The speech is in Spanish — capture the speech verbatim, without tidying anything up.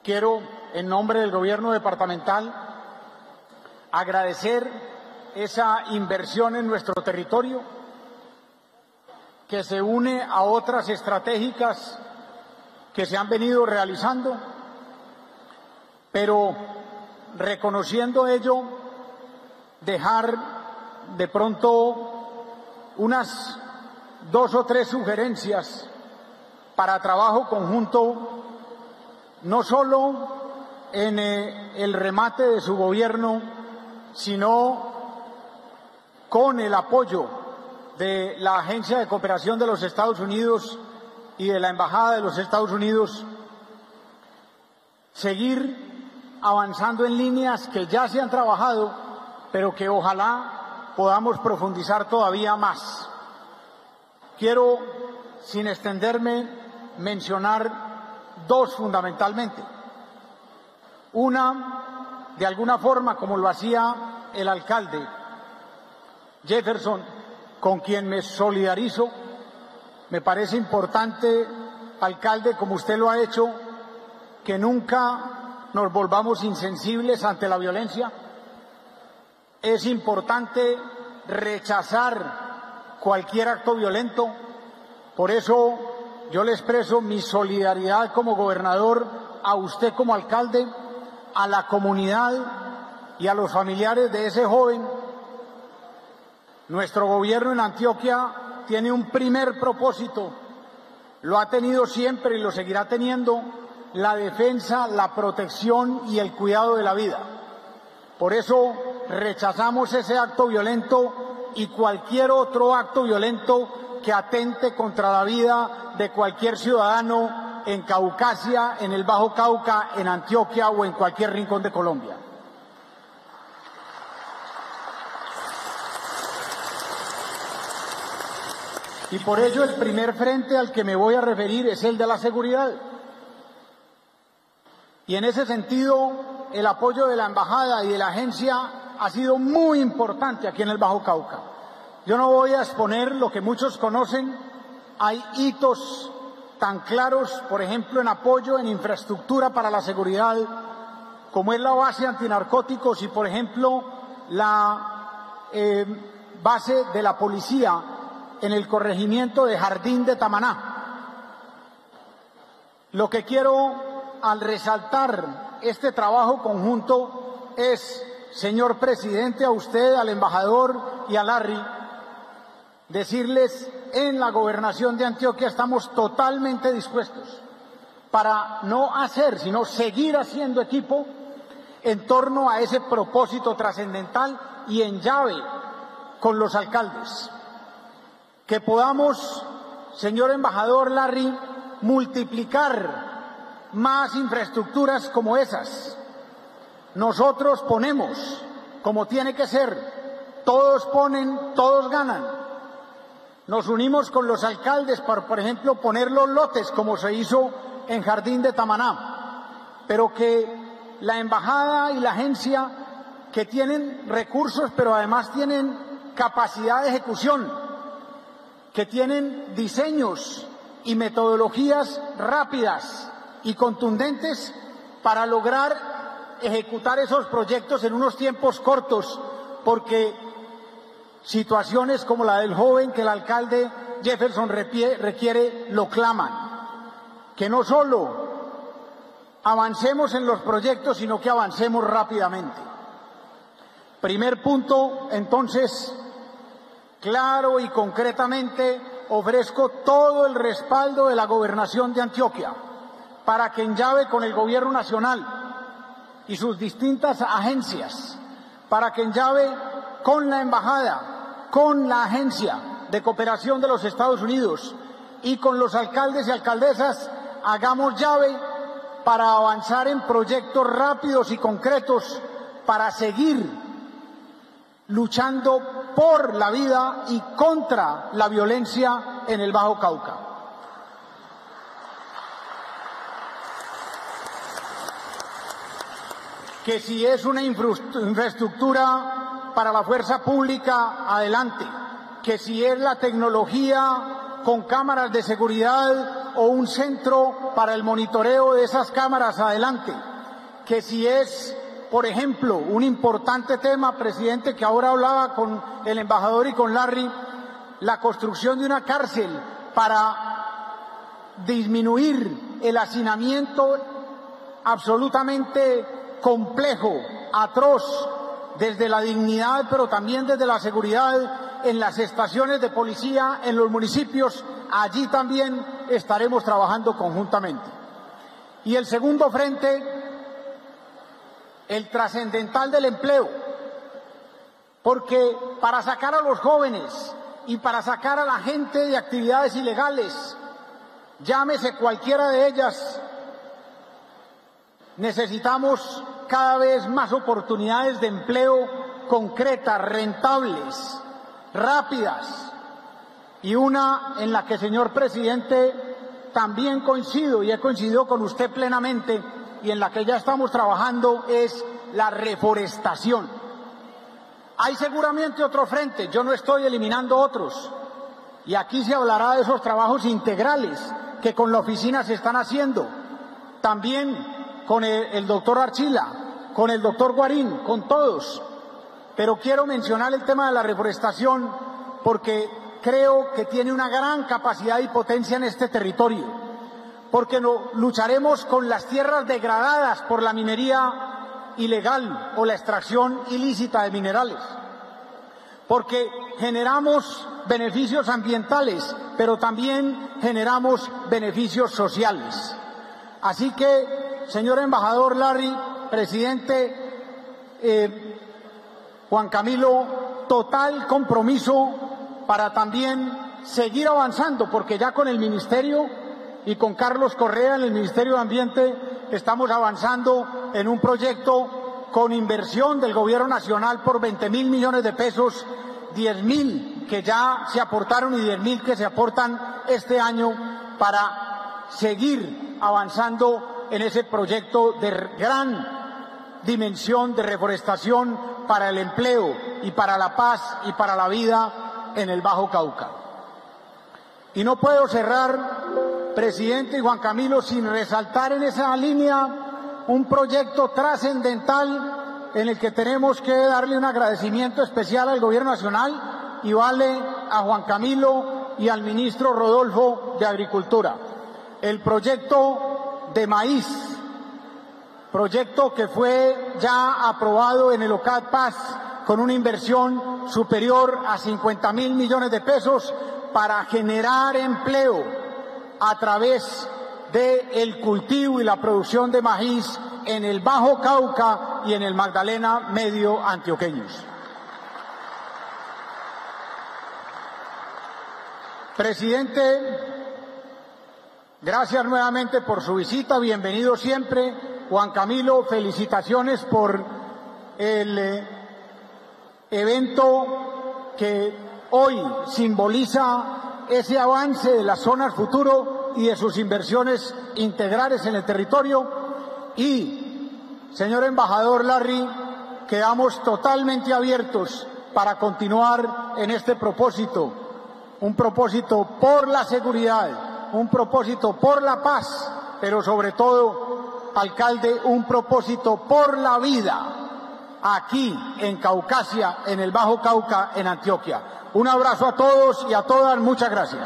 Quiero, en nombre del Gobierno departamental, agradecer esa inversión en nuestro territorio que se une a otras estratégicas que se han venido realizando, pero reconociendo ello, dejar de pronto unas dos o tres sugerencias para trabajo conjunto, no solo en eh, el remate de su gobierno, sino con el apoyo de la Agencia de Cooperación de los Estados Unidos y de la Embajada de los Estados Unidos, seguir avanzando en líneas que ya se han trabajado, pero que ojalá podamos profundizar todavía más. Quiero, sin extenderme, mencionar dos fundamentalmente. Una, de alguna forma, como lo hacía el alcalde Jefferson, con quien me solidarizo. Me parece importante, alcalde, como usted lo ha hecho, que nunca nos volvamos insensibles ante la violencia. Es importante rechazar cualquier acto violento. Por eso yo le expreso mi solidaridad como gobernador, a usted como alcalde, a la comunidad y a los familiares de ese joven. Nuestro gobierno en Antioquia tiene un primer propósito, lo ha tenido siempre y lo seguirá teniendo: la defensa, la protección y el cuidado de la vida. Por eso rechazamos ese acto violento y cualquier otro acto violento que atente contra la vida de cualquier ciudadano en Caucasia, en el Bajo Cauca, en Antioquia o en cualquier rincón de Colombia. Y por ello el primer frente al que me voy a referir es el de la seguridad. Y en ese sentido, el apoyo de la Embajada y de la Agencia ha sido muy importante aquí en el Bajo Cauca. Yo no voy a exponer lo que muchos conocen. Hay hitos tan claros, por ejemplo, en apoyo en infraestructura para la seguridad, como es la base antinarcóticos y, por ejemplo, la eh, base de la policía en el corregimiento de Jardín de Tamaná. Lo que quiero, al resaltar este trabajo conjunto, es, señor presidente, a usted, al embajador y a Larry, decirles: en la gobernación de Antioquia estamos totalmente dispuestos para no hacer, sino seguir haciendo equipo en torno a ese propósito trascendental y en llave con los alcaldes. Que podamos, señor embajador Larry, multiplicar más infraestructuras como esas. Nosotros ponemos, como tiene que ser, todos ponen, todos ganan. Nos unimos con los alcaldes para, por ejemplo, poner los lotes, como se hizo en Jardín de Tamaná, pero que la embajada y la agencia, que tienen recursos, pero además tienen capacidad de ejecución, que tienen diseños y metodologías rápidas y contundentes para lograr ejecutar esos proyectos en unos tiempos cortos, porque situaciones como la del joven que el alcalde Jefferson requiere lo claman. Que no solo avancemos en los proyectos, sino que avancemos rápidamente. Primer punto, entonces, claro y concretamente, ofrezco todo el respaldo de la Gobernación de Antioquia para que en llave con el Gobierno Nacional y sus distintas agencias, para que en llave con la Embajada, con la Agencia de Cooperación de los Estados Unidos y con los alcaldes y alcaldesas, hagamos llave para avanzar en proyectos rápidos y concretos para seguir luchando por la vida y contra la violencia en el Bajo Cauca. Que si es una infraestructura para la fuerza pública, adelante. Que si es la tecnología con cámaras de seguridad o un centro para el monitoreo de esas cámaras adelante, que si es, por ejemplo, un importante tema, presidente, que ahora hablaba con el embajador y con Larry, la construcción de una cárcel para disminuir el hacinamiento absolutamente complejo, atroz, desde la dignidad, pero también desde la seguridad en las estaciones de policía, en los municipios. Allí también estaremos trabajando conjuntamente. Y el segundo frente, el trascendental del empleo, porque para sacar a los jóvenes y para sacar a la gente de actividades ilegales, llámese cualquiera de ellas, necesitamos cada vez más oportunidades de empleo concretas, rentables, rápidas, y una en la que, señor presidente, también coincido y he coincidido con usted plenamente y en la que ya estamos trabajando es la reforestación. Hay seguramente otro frente, yo no estoy eliminando otros, y aquí se hablará de esos trabajos integrales que con la oficina se están haciendo, también con el, el doctor Archila, con el doctor Guarín, con todos. Pero quiero mencionar el tema de la reforestación porque creo que tiene una gran capacidad y potencia en este territorio, porque no, lucharemos con las tierras degradadas por la minería ilegal o la extracción ilícita de minerales, porque generamos beneficios ambientales, pero también generamos beneficios sociales. Así que, señor embajador Larry, presidente eh, Juan Camilo, total compromiso para también seguir avanzando, porque ya con el Ministerio y con Carlos Correa en el Ministerio de Ambiente estamos avanzando en un proyecto con inversión del Gobierno Nacional por veinte mil millones de pesos, diez mil que ya se aportaron y diez mil que se aportan este año para seguir avanzando en ese proyecto de gran dimensión de reforestación para el empleo y para la paz y para la vida en el Bajo Cauca. Y no puedo cerrar, presidente y Juan Camilo, sin resaltar en esa línea un proyecto trascendental en el que tenemos que darle un agradecimiento especial al Gobierno Nacional y vale a Juan Camilo y al ministro Rodolfo de Agricultura. El proyecto de maíz, proyecto que fue ya aprobado en el OCAD Paz con una inversión superior a cincuenta mil millones de pesos para generar empleo a través del cultivo y la producción de maíz en el Bajo Cauca y en el Magdalena Medio antioqueños. Presidente, gracias nuevamente por su visita, bienvenido siempre. Juan Camilo, felicitaciones por el eh, evento que hoy simboliza ese avance de las zonas futuro y de sus inversiones integrales en el territorio. Y, señor embajador Larry, quedamos totalmente abiertos para continuar en este propósito, un propósito por la seguridad, un propósito por la paz, pero sobre todo, alcalde, un propósito por la vida aquí en Caucasia, en el Bajo Cauca, en Antioquia. Un abrazo a todos y a todas, muchas gracias.